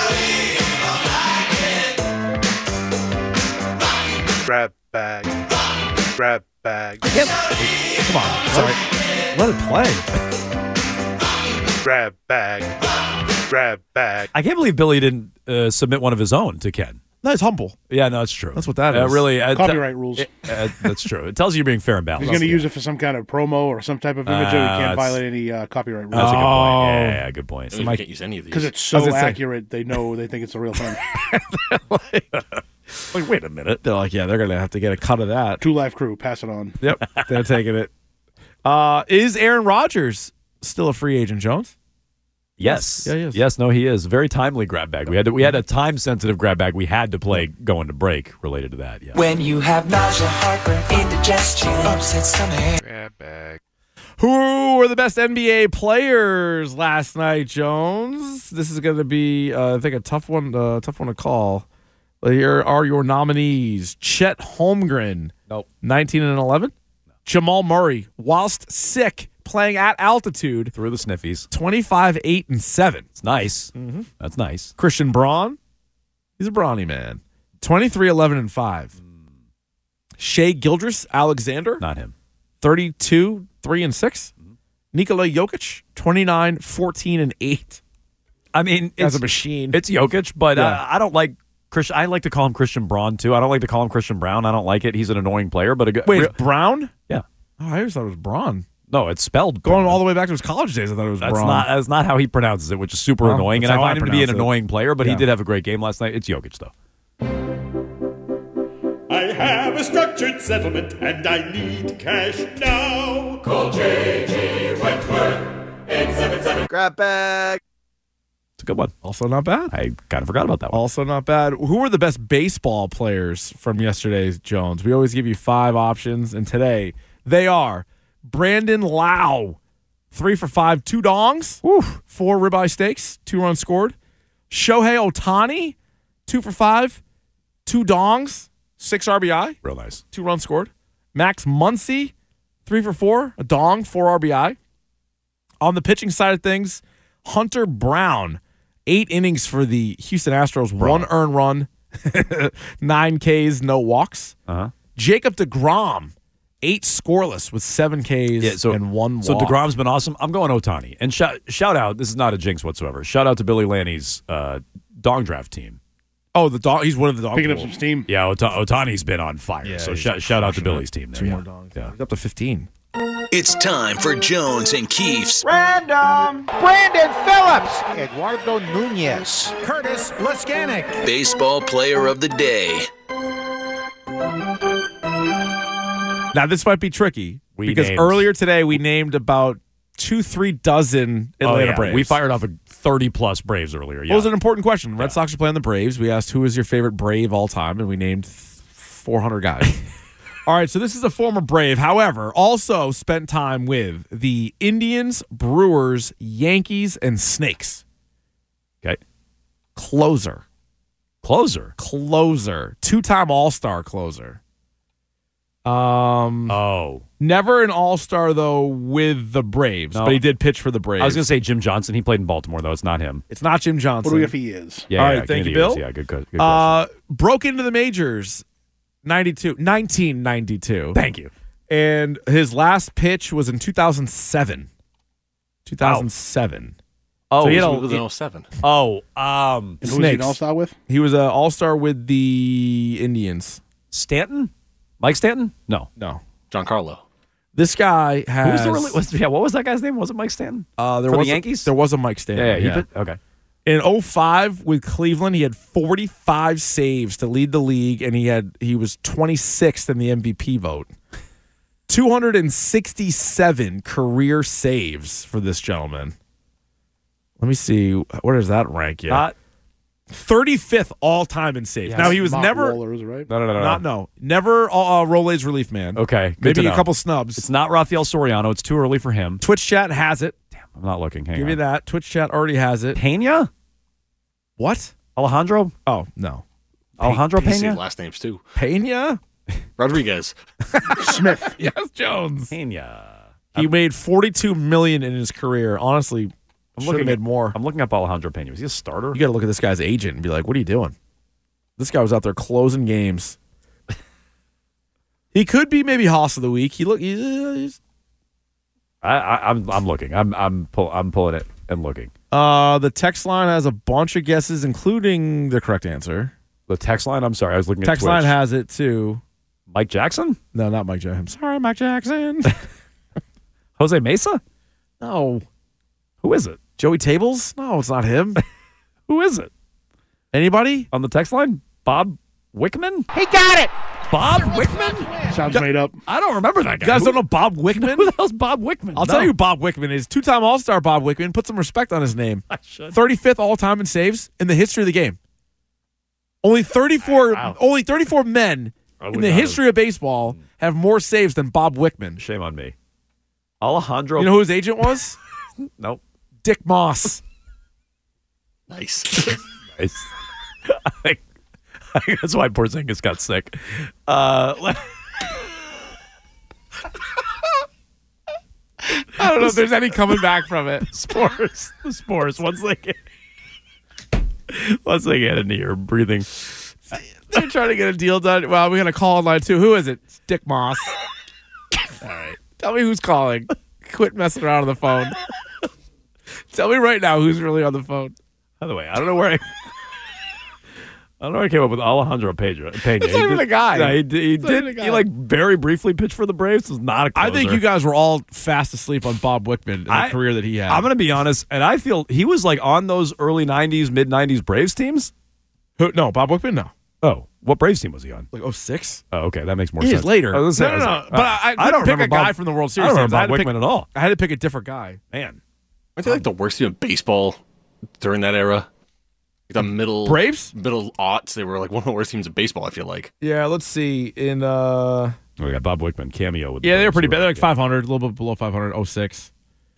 Grab bag. Grab bag. Come on. Sorry. Let it play. Grab bag. Grab bag. I can't believe Billy didn't submit one of his own to Ken. No, it's humble. Yeah, no, it's true. That's what that is. Really, copyright rules. That's true. It tells you you're being fair and balanced. He's going to use it for some kind of promo or some type of image. We can't violate any copyright rules. That's a good point. Yeah, good point. So can't use any of these. Because it's so accurate, they think it's a real thing. Like, wait a minute. They're like, yeah, they're going to have to get a cut of that. 2 Live Crew, pass it on. Yep, they're taking it. Is Aaron Rodgers still a free agent, Jones? Yes. Yeah, he is. Yes, no, he is. Very timely grab bag. We had a time-sensitive grab bag we had to play going to break related to that. Yeah. When you have nausea, heartburn, indigestion, upset stomach. Grab bag. Who were the best NBA players last night, Jones? This is going to be, I think, a tough one to call. Here are your nominees: Chet Holmgren, 19 and 11. Jamal Murray, whilst sick, playing at altitude, through the sniffies, 25, 8 and 7. It's nice. That's nice. Christian Braun, he's a brawny man, 23, 11 and 5. Shai Gilgeous-Alexander, not him, 32, 3 and 6. Nikola Jokic, 29, 14 and 8. I mean, as a machine. It's Jokic, but I don't like. I like to call him Christian Braun, too. I don't like to call him Christian Brown. I don't like it. He's an annoying player. But Wait, Brown? Yeah. Oh, I always thought it was Braun. No, it's spelled Going Braun. all the way back to his college days, I thought it was Braun. That's not how he pronounces it, which is super annoying. And I find him to be an annoying player, but he Yeah. did have a great game last night. It's Jokic, though. I have a structured settlement and I need cash now. Call J.G. Wentworth 877. Grab bag. It's a good one. Also not bad. I kind of forgot about that one. Also not bad. Who were the best baseball players from yesterday's Jones? We always give you 5 options, and today they are Brandon Lau, 3 for 5, 2 dongs, 4 ribeye steaks, 2 runs scored. Shohei Ohtani, 2 for 5, 2 dongs, 6 RBI. Real nice. 2 runs scored. Max Muncy, 3 for 4, a dong, 4 RBI. On the pitching side of things, Hunter Brown, 8 innings for the Houston Astros, 1 earned run, 9 Ks, no walks. Jacob deGrom, 8 scoreless with 7 Ks and 1 walk. So DeGrom's been awesome. I'm going Ohtani. And shout out, this is not a jinx whatsoever, shout out to Billy Lanny's dong draft team. Oh, the dog. He's one of the dog. Picking up some steam. Yeah, Otani's been on fire. Yeah, so he's shout out to Billy's team there. 2 more dongs. Yeah. He's up to 15. It's time for Jones and Keefe's Random. Brandon Phillips. Eduardo Nunez. Curtis Laskanik. Baseball Player of the Day. Now, this might be tricky because earlier today we named about 2-3 dozen Atlanta Braves. We fired off a 30-plus Braves earlier. Yeah. It was an important question. Red Sox are playing the Braves. We asked who is your favorite Brave all time, and we named 400 guys. All right, so this is a former Brave. However, also spent time with the Indians, Brewers, Yankees, and Snakes. Okay. Closer. 2-time All-Star closer. Never an All-Star, though, with the Braves, but he did pitch for the Braves. I was going to say Jim Johnson. He played in Baltimore, though. It's not him. It's not Jim Johnson. What do we if he is? Yeah, all right, thank you, Bill. Yeah, good question. Broke into the majors 1992. Thank you. And his last pitch was in 2007. 2007. Oh, so he it had was in 07. Oh, and who was he an All-Star with? He was an All-Star with the Indians. Stanton? Mike Stanton? No. Giancarlo. This guy has... what was that guy's name? Was it Mike Stanton? For the Yankees? There was a Mike Stanton. Yeah. Okay. In 2005 with Cleveland, he had 45 saves to lead the league, and he was 26th in the MVP vote. 267 career saves for this gentleman. Let me see. Where does that rank you? Not 35th all time in saves. Yes. Now, he was Mott never. Rollers, right? No. Never Rolai's relief man. Okay. good to Maybe a know. couple snubs. It's not Rafael Soriano. It's too early for him. Twitch chat has it. Damn, I'm not looking. Hang Give on. me that. Twitch chat already has it. Pena? What? Alejandro? Oh, no. Alejandro Say Pena? last names too. Pena? Rodriguez. Smith. Yes, Jones. Pena. He made $42 million in his career. Honestly, should have made more. I'm looking up Alejandro Pena. Was he a starter? You got to look at this guy's agent and be like, what are you doing? This guy was out there closing games. He could be maybe Hoss of the week. He's I'm looking. I'm pulling it and looking. The text line has a bunch of guesses, including the correct answer. The text line? I'm sorry. I was looking at Text Twitch. line has it, too. Mike Jackson? No, not Mike Jackson. I'm sorry, Mike Jackson. Jose Mesa? No. Who is it? Joey Tables? No, it's not him. Who is it? Anybody? On the text line? Bob Wickman? He got it. Bob Wickman? Sounds made up. I don't remember that guy. You guys don't know Bob Wickman? Who the hell's Bob Wickman? I'll tell you who Bob Wickman is. Two-time All-Star Bob Wickman. Put some respect on his name. I should. 35th all-time in saves in the history of the game. Only 34 men in the history of baseball have more saves than Bob Wickman. Shame on me. Alejandro. You know who his agent was? Nope. Dick Moss. Nice. Nice. I think that's why Porzingis got sick. I don't know if there's any coming back from it. The spores. Once they get into your breathing. They're trying to get a deal done. Well, we're going to call online, too. Who is it? It's Dick Moss. All right. Tell me who's calling. Quit messing around on the phone. Tell me right now who's really on the phone. By the way, I don't know where I came up with Alejandro Pena. That's not even a guy. No, he did. He like very briefly pitched for the Braves. Was not a closer. I think you guys were all fast asleep on Bob Wickman in the career that he had. I'm going to be honest, and I feel he was like on those early 90s, mid 90s Braves teams. Who? No, Bob Wickman, no. Oh, what Braves team was he on? Like 06? Oh, okay, that makes more He sense. is later. No. But I don't pick a guy from the World Series. I don't remember teams. Bob Wickman at all. I had to pick a different guy. Man. Aren't they like the worst team of baseball during that era? Like the middle Braves? Middle aughts, they were like one of the worst teams of baseball, I feel like. Yeah, let's see. We got Bob Wickman cameo with the they're Braves. pretty bad. They're like 500, a little bit below 500, 06.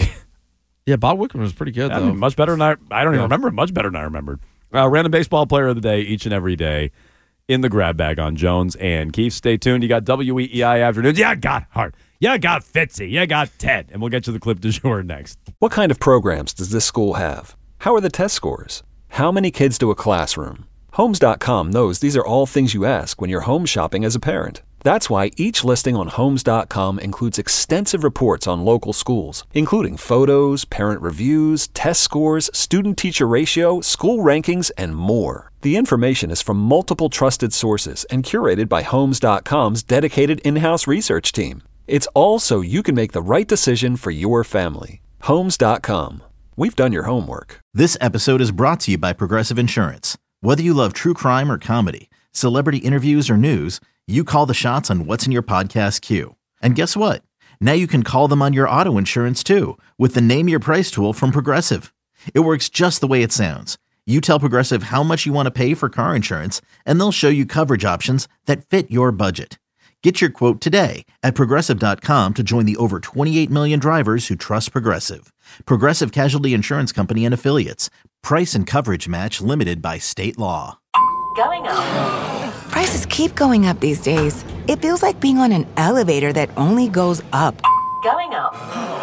Yeah, Bob Wickman was pretty good, I though. mean, much better than I don't even remember. Much better than I remembered. Random baseball player of the day each and every day in the grab bag on Jones and Keith. Stay tuned. You got WEEI afternoons. You got Hart. You got Fitzy. You got Ted. And we'll get to the clip du jour next. What kind of programs does this school have? How are the test scores? How many kids to a classroom? Homes.com knows these are all things you ask when you're home shopping as a parent. That's why each listing on Homes.com includes extensive reports on local schools, including photos, parent reviews, test scores, student-teacher ratio, school rankings, and more. The information is from multiple trusted sources and curated by Homes.com's dedicated in-house research team. It's all so you can make the right decision for your family. Homes.com. We've done your homework. This episode is brought to you by Progressive Insurance. Whether you love true crime or comedy, celebrity interviews or news, you call the shots on what's in your podcast queue. And guess what? Now you can call them on your auto insurance too with the Name Your Price tool from Progressive. It works just the way it sounds. You tell Progressive how much you want to pay for car insurance, and they'll show you coverage options that fit your budget. Get your quote today at Progressive.com to join the over 28 million drivers who trust Progressive. Progressive Casualty Insurance Company and Affiliates. Price and coverage match limited by state law. Going up. Prices keep going up these days. It feels like being on an elevator that only goes up. Going up.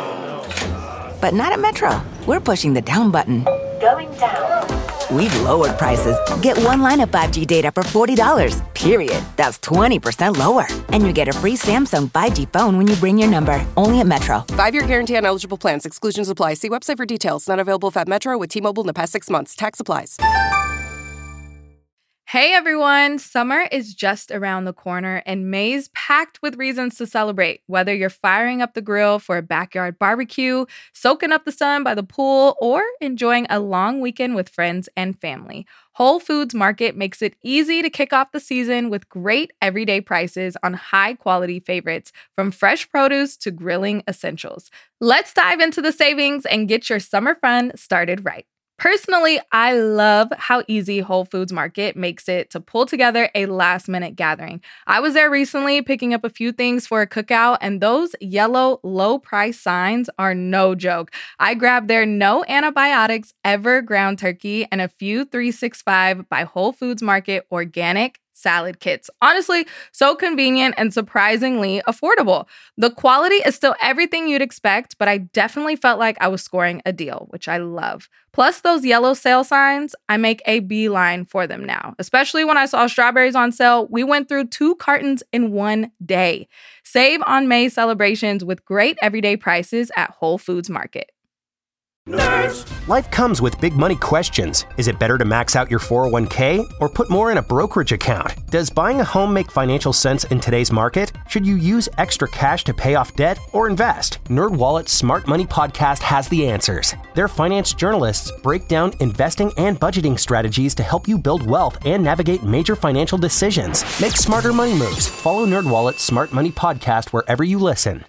But not at Metro. We're pushing the down button. Going down. We've lowered prices. Get one line of 5G data for $40, period. That's 20% lower. And you get a free Samsung 5G phone when you bring your number. Only at Metro. 5-year guarantee on eligible plans. Exclusions apply. See website for details. Not available at Metro with T-Mobile in the past 6 months. Tax applies. Hey everyone, summer is just around the corner and May's packed with reasons to celebrate. Whether you're firing up the grill for a backyard barbecue, soaking up the sun by the pool, or enjoying a long weekend with friends and family, Whole Foods Market makes it easy to kick off the season with great everyday prices on high-quality favorites, from fresh produce to grilling essentials. Let's dive into the savings and get your summer fun started right. Personally, I love how easy Whole Foods Market makes it to pull together a last-minute gathering. I was there recently picking up a few things for a cookout, and those yellow low-price signs are no joke. I grabbed their no antibiotics ever ground turkey and a few 365 by Whole Foods Market organic salad kits. Honestly, so convenient and surprisingly affordable. The quality is still everything you'd expect, but I definitely felt like I was scoring a deal, which I love. Plus those yellow sale signs, I make a beeline for them now. Especially when I saw strawberries on sale, we went through 2 cartons in one day. Save on May celebrations with great everyday prices at Whole Foods Market. Nerds. Life comes with big money questions. Is it better to max out your 401k or put more in a brokerage account? Does buying a home make financial sense in today's market? Should you use extra cash to pay off debt or invest? NerdWallet's Smart Money Podcast has the answers. Their finance journalists break down investing and budgeting strategies to help you build wealth and navigate major financial decisions. Make smarter money moves. Follow NerdWallet's Smart Money Podcast wherever you listen.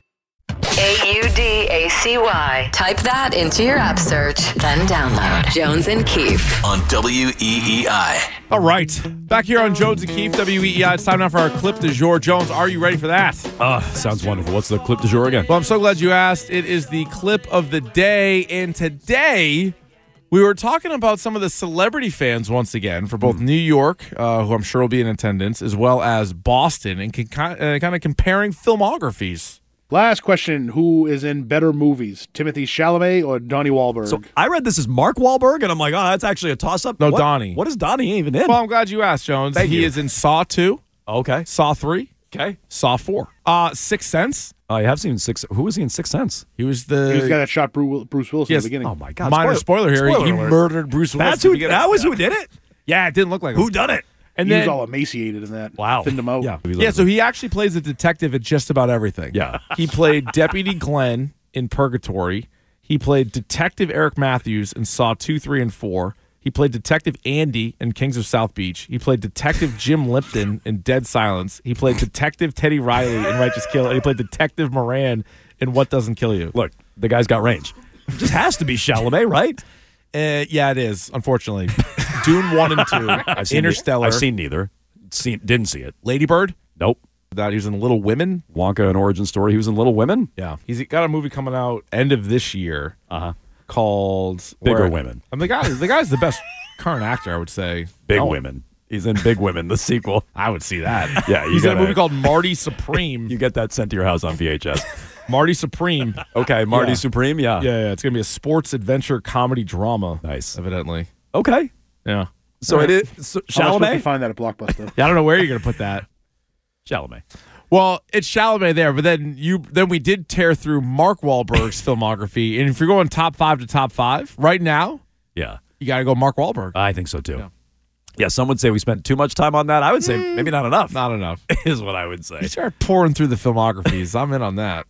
AUDACY. Type that into your app search, then download Jones and Keefe on WEEI. All right, back here on Jones and Keefe, WEEI. It's time now for our clip du jour. Jones, are you ready for that? Sounds wonderful. What's the clip du jour again? Well, I'm so glad you asked. It is the clip of the day, and today we were talking about some of the celebrity fans once again for both New York, who I'm sure will be in attendance, as well as Boston, and kind of comparing filmographies. Last question, who is in better movies, Timothée Chalamet or Donnie Wahlberg? So I read this as Mark Wahlberg, and I'm like, oh, that's actually a toss-up. No, Donnie. What is Donnie even in? Well, I'm glad you asked, Jones. He is in Saw 2. Okay. Saw 3. Okay. Saw 4. Sixth Sense. Oh, I have seen Six. Who was he in Sixth Sense? He was the guy that shot Bruce Willis in the beginning. Oh, my God. Minor spoiler here. He murdered Bruce Willis. That was who did it? Yeah, it didn't look like him. Who done it? And he was all emaciated in that. Wow. Thinned him out. Yeah, so he actually plays a detective at just about everything. Yeah. He played Deputy Glenn in Purgatory. He played Detective Eric Matthews in Saw 2, 3, and 4. He played Detective Andy in Kings of South Beach. He played Detective Jim Lipton in Dead Silence. He played Detective Teddy Riley in Righteous Kill. And he played Detective Moran in What Doesn't Kill You. Look, the guy's got range. It just has to be Chalamet, right? Yeah, it is, unfortunately. Dune 1 and 2. Interstellar. I've seen neither. Didn't see it. Lady Bird? Nope. That he was in Little Women. Wonka, an origin story. He was in Little Women? Yeah. He's got a movie coming out end of this year called Bigger Women. I mean, the guy's the best current actor, I would say. Big Women. He's in Big Women, the sequel. I would see that. Yeah, he's in a movie called Marty Supreme. You get that sent to your house on VHS. Marty Supreme. Okay, Marty Supreme, yeah. Yeah, it's going to be a sports adventure comedy drama. Nice. Evidently. Okay. Yeah. So it is Chalamet? You find that at Blockbuster. Yeah, I don't know where you're going to put that. Chalamet. Well, it's Chalamet there, but then we did tear through Mark Wahlberg's filmography, and if you're going top 5 to top 5 right now, yeah, you got to go Mark Wahlberg. I think so too. Yeah, some would say we spent too much time on that. I would say maybe not enough. Not enough is what I would say. You start pouring through the filmographies. I'm in on that.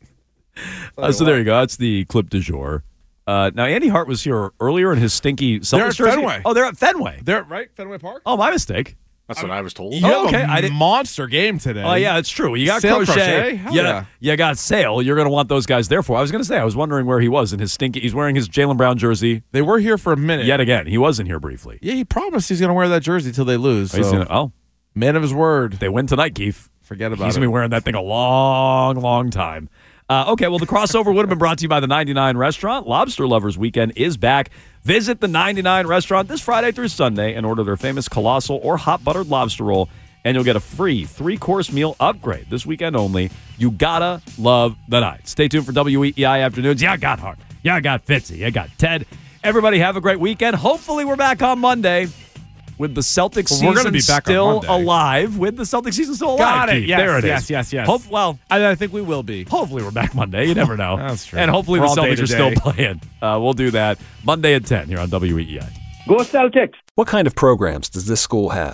So there you go. That's the clip du jour. Now, Andy Hart was here earlier in his stinky Celtics jersey. Fenway. Oh, they're at Fenway. They're right, Fenway Park. Oh, my mistake. That's what I was told. You have a monster game today. Oh, yeah, it's true. You got Sale Crochet. Yeah. You got Sale. You're going to want those guys there for. I was going to say, I was wondering where he was in his stinky. He's wearing his Jaylen Brown jersey. They were here for a minute. Yet again. He was in here briefly. Yeah, he promised he's going to wear that jersey till they lose. Man of his word. They win tonight, Keith. Forget about it. He's going to be wearing that thing a long, long time. Okay, well, the crossover would have been brought to you by the 99 Restaurant. Lobster Lovers Weekend is back. Visit the 99 Restaurant this Friday through Sunday and order their famous colossal or hot buttered lobster roll, and you'll get a free 3-course meal upgrade this weekend only. You gotta love the night. Stay tuned for WEEI Afternoons. Yeah, I got Hart. Yeah, I got Fitzy. I got Ted. Everybody have a great weekend. Hopefully we're back on Monday with the Celtics season still alive. With the Celtics season still alive. Got it. Keith. Yes, there it is. Yes. I think we will be. Hopefully we're back Monday. You never know. That's true. And hopefully we're the Celtics are still day. playing. We'll do that Monday at 10 here on WEEI. Go Celtics! What kind of programs does this school have?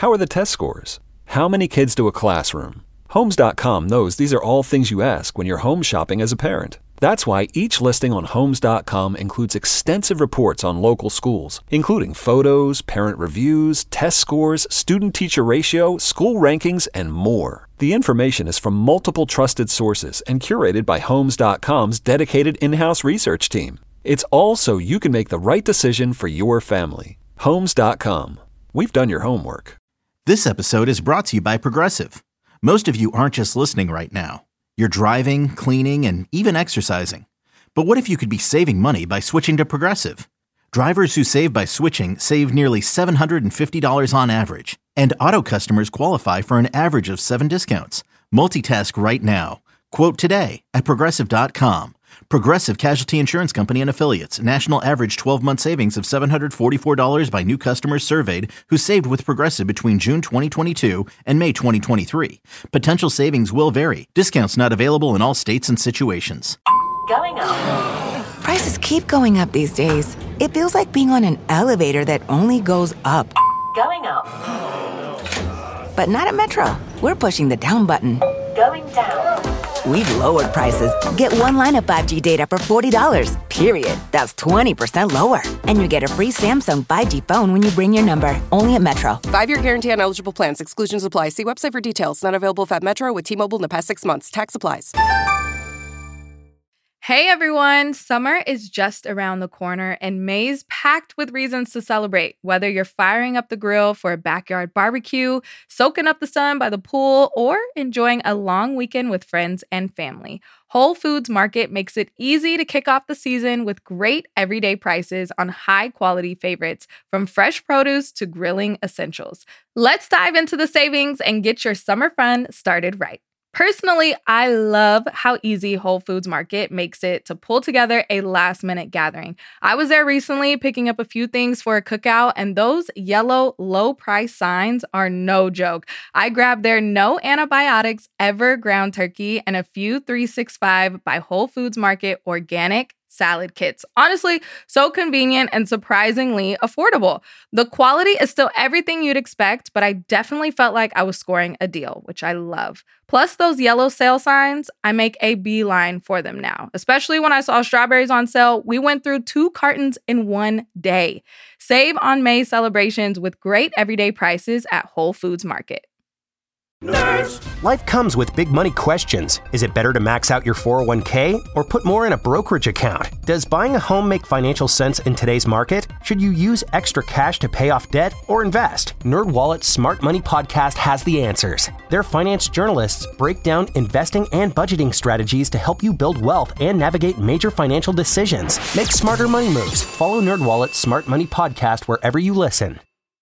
How are the test scores? How many kids do a classroom? Homes.com knows these are all things you ask when you're home shopping as a parent. That's why each listing on Homes.com includes extensive reports on local schools, including photos, parent reviews, test scores, student-teacher ratio, school rankings, and more. The information is from multiple trusted sources and curated by Homes.com's dedicated in-house research team. It's all so you can make the right decision for your family. Homes.com. We've done your homework. This episode is brought to you by Progressive. Most of you aren't just listening right now. You're driving, cleaning, and even exercising. But what if you could be saving money by switching to Progressive? Drivers who save by switching save nearly $750 on average. And auto customers qualify for an average of 7 discounts. Multitask right now. Quote today at Progressive.com. Progressive Casualty Insurance Company and Affiliates. National average 12-month savings of $744 by new customers surveyed who saved with Progressive between June 2022 and May 2023. Potential savings will vary. Discounts not available in all states and situations. Going up. Prices keep going up these days. It feels like being on an elevator that only goes up. Going up. But not at Metro. We're pushing the down button. Going down. We've lowered prices. Get one line of 5G data for $40, period. That's 20% lower. And you get a free Samsung 5G phone when you bring your number. Only at Metro. 5-year guarantee on eligible plans. Exclusions apply. See website for details. Not available at Metro with T-Mobile in the past 6 months. Tax applies. Hey everyone, summer is just around the corner and May's packed with reasons to celebrate. Whether you're firing up the grill for a backyard barbecue, soaking up the sun by the pool, or enjoying a long weekend with friends and family, Whole Foods Market makes it easy to kick off the season with great everyday prices on high-quality favorites, from fresh produce to grilling essentials. Let's dive into the savings and get your summer fun started right. Personally, I love how easy Whole Foods Market makes it to pull together a last-minute gathering. I was there recently picking up a few things for a cookout, and those yellow low-price signs are no joke. I grabbed their no antibiotics ever ground turkey and a few 365 by Whole Foods Market organic salad kits. Honestly, so convenient and surprisingly affordable. The quality is still everything you'd expect, but I definitely felt like I was scoring a deal, which I love. Plus those yellow sale signs, I make a beeline for them now. Especially when I saw strawberries on sale, we went through 2 cartons in one day. Save on May celebrations with great everyday prices at Whole Foods Market. Nerds. Life comes with big money questions. Is it better to max out your 401k or put more in a brokerage account? Does buying a home make financial sense in today's market? Should you use extra cash to pay off debt or invest? NerdWallet's Smart Money Podcast has the answers. Their finance journalists break down investing and budgeting strategies to help you build wealth and navigate major financial decisions. Make smarter money moves. Follow NerdWallet's Smart Money Podcast wherever you listen.